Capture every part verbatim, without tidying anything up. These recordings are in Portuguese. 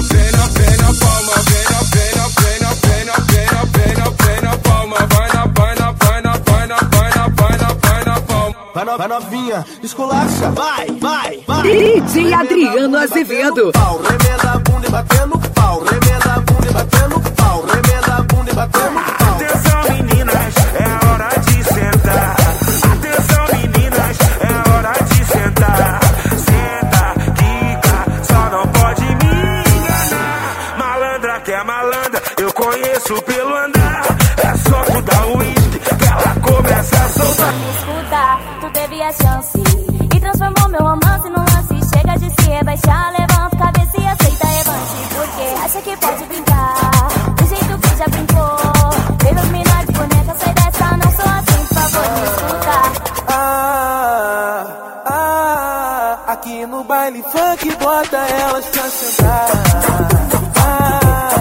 vem na, vem na palma, vem na, vem na, vem na, vem na, vem na, vem na, vem na palma, vai na, vai na, vai na, vai na, vai na, vai na, vai na palma. Vai, no, vai novinha, esculacha, vai, vai, vai. D J Adriano Azevedo. Pau, remenda a bunda e batendo pau, remenda a bunda e batendo pau, remenda a bunda e batendo pau. Atenção meninas, é hora de sentar. Atenção meninas, é hora de sentar. Senta, quica, só não pode me enganar. Malandra que é malandra, eu conheço pelo andar. É só tu dar o uísque que ela começa a soltar. Escuta, tu teve a chance e transformou meu romance num lance. Chega de se rebaixar, levanta a cabeça e aceita revanche. Porque acha que pode brincar do jeito que já brincou. Vem nos minar de boneca, sai dessa, não sou assim, por favor, me escuta. Ah, ah, aqui no baile funk bota elas pra sentar. Ah,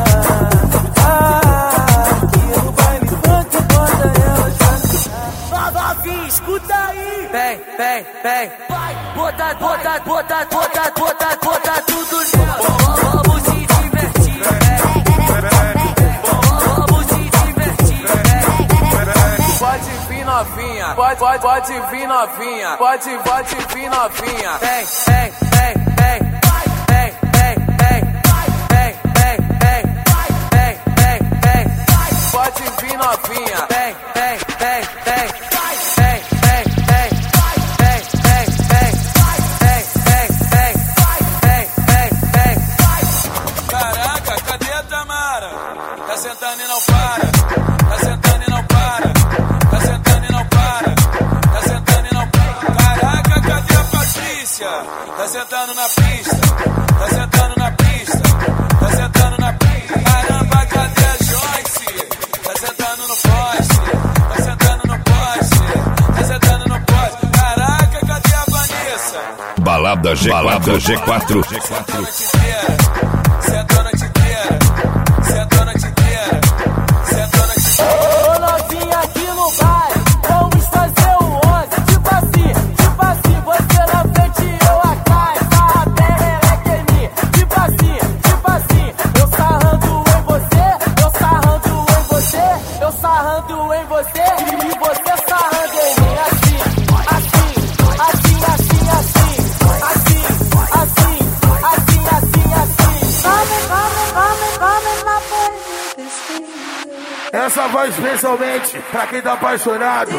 ah, aqui no baile funk bota elas pra sentar. Novinha, escuta aí. Vem, vem, vem. Vai, bota, bota, bota, bota, bota, bota tudo nela. Vamos se divertir, vamos se divertir. Pode vir novinha, pode, pode, pode vir novinha, pode, pode vir novinha. Vem, vem, vem, vem. Vem, vem, vem. Vem, vem, vem. Vem, vem, vem. Pode vir novinha. Vem, vem, vem, vem. Tá sentando e não para, tá sentando e não para, tá sentando e não para, tá sentando e não para. Caraca, cadê a Patrícia? Tá sentando na pista, tá sentando na pista, tá sentando na pista. Caramba, cadê a Joyce? Tá sentando no poste, tá sentando no poste, tá sentando no poste. Caraca, cadê a Vanessa? Balada G quatro, Balada G quatro. Senta a noite inteira, senta a noite inteira, senta a noite inteira. Ô novinha aqui no baile, vamos fazer o onze. Tipo assim, tipo assim, você na frente, eu atrás. Sarra perereca em mim. Tipo assim, tipo assim, eu sarrando em você, eu sarrando em você, eu sarrando em você e você sarrando em mim. Assim, assim, assim, assim, assim, assim, assim, assim, assim, assim. Come, come, come, come na frente. Essa vai especialmente pra quem tá apaixonado,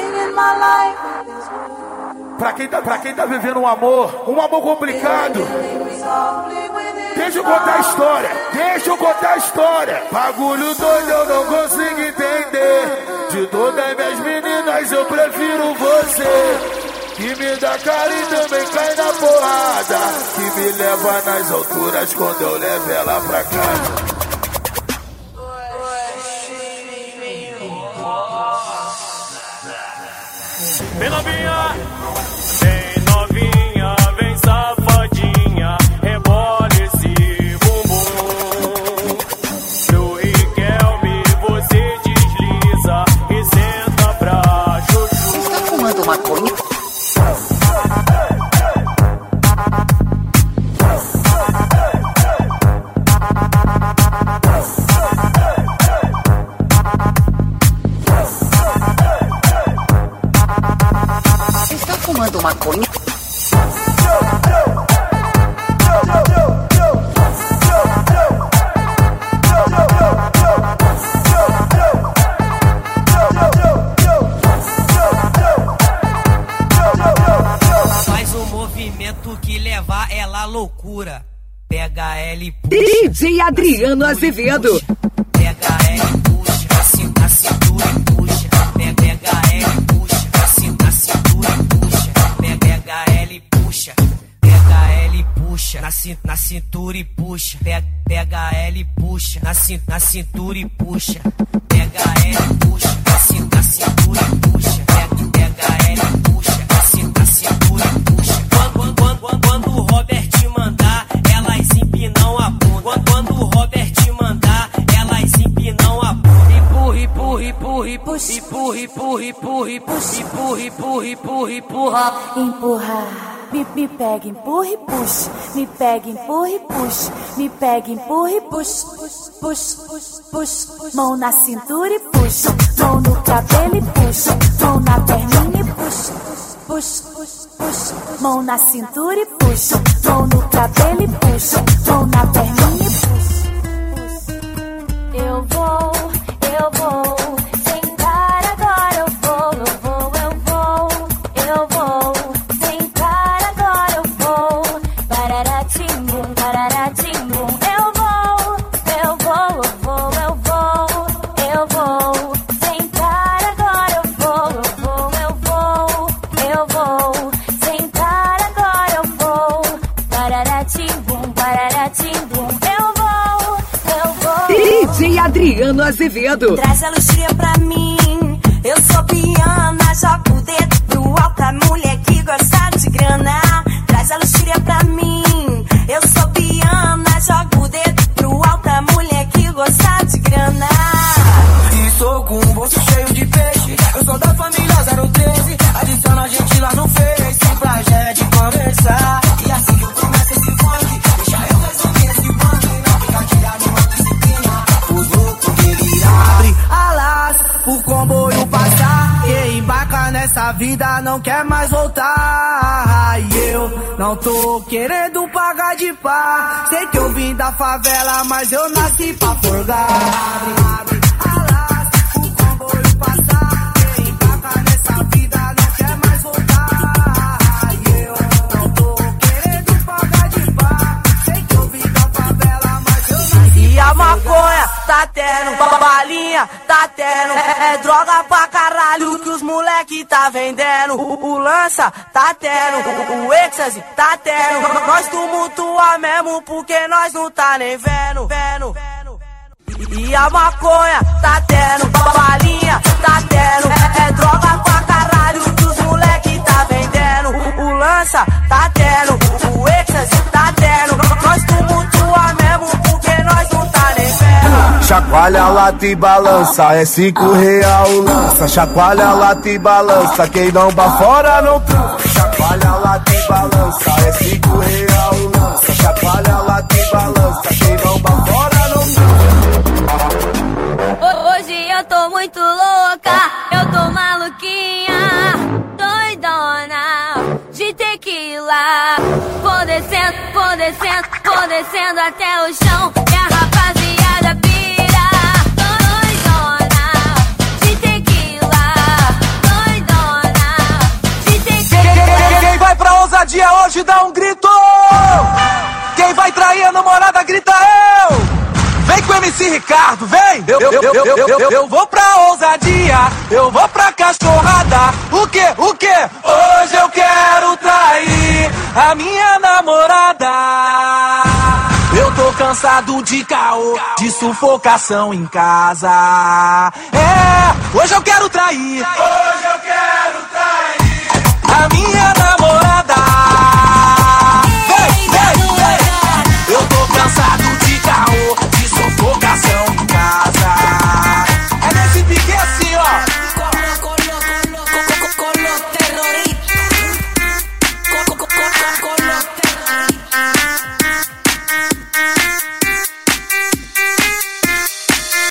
pra quem tá, pra quem tá vivendo um amor, um amor complicado. Deixa eu contar a história, deixa eu contar a história. Bagulho doido eu não consigo entender. De todas minhas meninas eu prefiro você. Que me dá cara e também cai na porrada. Que me leva nas alturas quando eu levo ela pra casa. Vem novinha, vem novinha, vem safadinha, rebola esse bumbum. No Riquelme você desliza e senta pra chuchu. Está fumando maconha? Fumando maconha? Faz um movimento que levar ela à loucura. Pega ela e puxa. D J Adriano Azevedo. Pega ela e puxa, assim, na cintura e puxa. Pega ela e puxa, assim, na cintura e puxa. Pega ela e puxa, pega ela e puxa, na, cin na cintura e puxa. Pega, pega ela e puxa, na, cin na cintura e puxa. Pega ela e puxa, na, cin na cintura e puxa. Pega, pega ela e puxa, na, cin na cintura e puxa. Quando, quando, quando, quando o Robert mandar, elas empinam a bunda. Quando, quando o Robert mandar, elas empinam a bunda. Empurra, empurra, empurra, empurra, empurra, empurra, empurra, empurra, empurra, empurra, empurra, empurra. Empurra. Me, me pega, empurra e puxa. Me pega, empurra e puxa. Me pega, empurra e puxa. Puxa, puxa, puxa. Mão na cintura e puxa. Mão no cabelo e puxa. Mão na perninha e puxa. Puxa, puxa, puxa. Mão na cintura e puxa. Mão no cabelo e puxa. Mão na perninha e puxa. Eu vou, eu vou. Sentar agora, eu vou, eu vou, eu vou. Eu vou. Pararatim-bum, pararatim-bum. Eu vou, eu vou, eu vou, eu vou. Eu vou sentar agora, eu vou, eu vou, eu vou. Eu vou sentar agora, eu vou. Pararatim-bum, pararatim-bum. Eu vou, eu vou. D J Adriano Azevedo. Traz a luxúria pra mim. Eu sou piana, joga o dedo pro alto. A mulher que gosta de grana. Traz a luxúria pra mim. Eu sou piana, joga o dedo pro alto. A mulher que gosta de grana. E sou com um bolso cheio de peixe. Eu sou da família zero treze. Adiciona a gente lá no Face pra gente conversar. E assim que eu começo esse funk, deixa eu resolver esse funk. Não fica tirado numa disciplina. Os loucos delirar. Abre alas, o comboio passar. Quem embarca nessa vida não quer mais voltar. E eu não tô querendo pagar de pá. Sei que eu vim da favela, mas eu nasci pra forgar. Abre, abre alas, o comboio passar. Quem embarca nessa vida não quer mais voltar. E eu não tô querendo pagar de pá. Sei que eu vim da favela, mas eu nasci. E a maconha tá tendo, balinha tá tendo. É, é droga pra caralho que os moleque tá vendendo. O, o lança tá tendo, o, o êxtase tá tendo. Nós tumultua mesmo porque nós não tá nem vendo, vendo. E a maconha tá tendo, balinha tá tendo. É, é droga pra caralho que os moleque tá vendendo. O, o lança tá tendo, o êxtase tá tendo. Nós tumultua mesmo porque nós não tá nem vendo. Chacoalha, lata e balança, é cinco real o lança. Chacoalha, lata e balança, quem não ba fora não transa. Chacoalha, lata e balança, é cinco real o lança. Chacoalha, lata e balança, quem não ba fora não transa. Hoje eu tô muito louca, eu tô maluquinha, doidona de tequila. Vou descendo, vou descendo, vou descendo até o chão. E a rapaziada pira, doidona de tequila, doidona de tequila. Quem vai pra ousadia hoje dá um grito. Quem vai trair a namorada grita eu. Vem com o M C Ricardo, vem! Eu, eu, eu, eu, eu, eu, eu vou pra ousadia, eu vou pra cachorrada. O que, o que? Hoje eu quero trair a minha namorada. Eu tô cansado de caô, de sufocação em casa. É, hoje eu quero trair.